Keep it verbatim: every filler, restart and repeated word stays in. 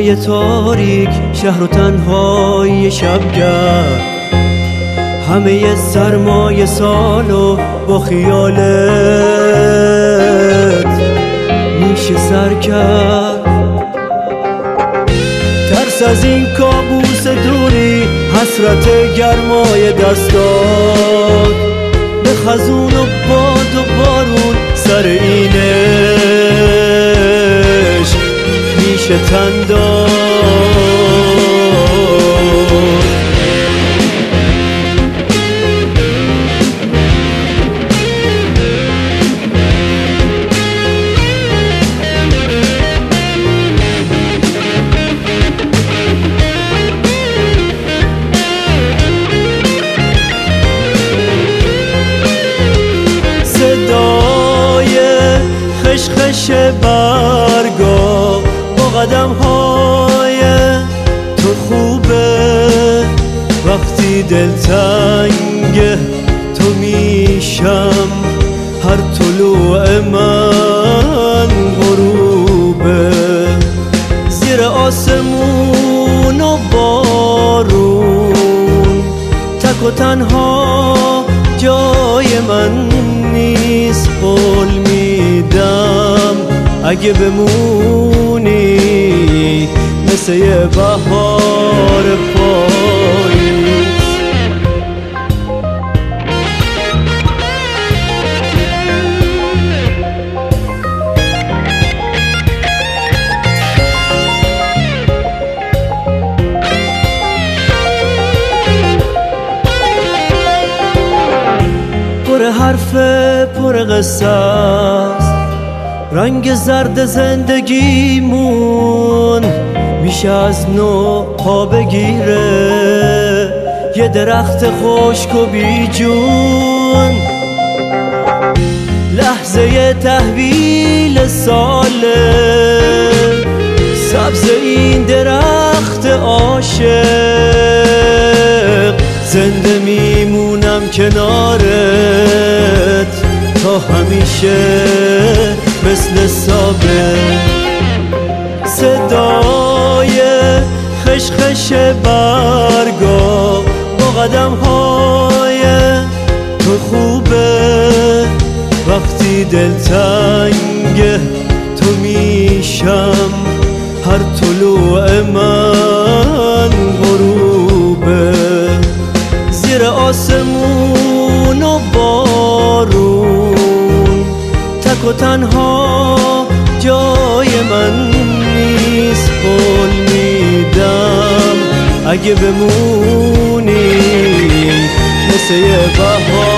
شبای تاریک، شهر و تنهای شبگرد، همه سرمایه سالو با خیالت میشه سر کرد. ترس از این کابوس دوری، حسرت گرمای دستات، به خزون و باد و بارون سر این عشق میشه تن داد. خشخش برگا با قدم های تو خوبه، وقتی دلتنگ تو میشم، هر طلوع من غروبه. زیر آسمون و بارون تک و تنها جای من نیست، قول میدم اگه بمونی مثل یه بهار پاییز. پر حرف پر قصه است، رنگ زرد زندگیمون میشه از نو پا بگیره، یه درخت خشک و بی جون. لحظه تحویل ساله، سبز این درخت عاشق، زنده میمونم کنارت تا همیشه مثل ثابت. صدای خشخش برگا با قدم های تو خوبه، وقتی دلتنگ تو میشم، هر طلوع من غروبه. زیر آسمون و بارون تک و تنها جای من نیست، قول میدم اگه بمونی مثل یه بهار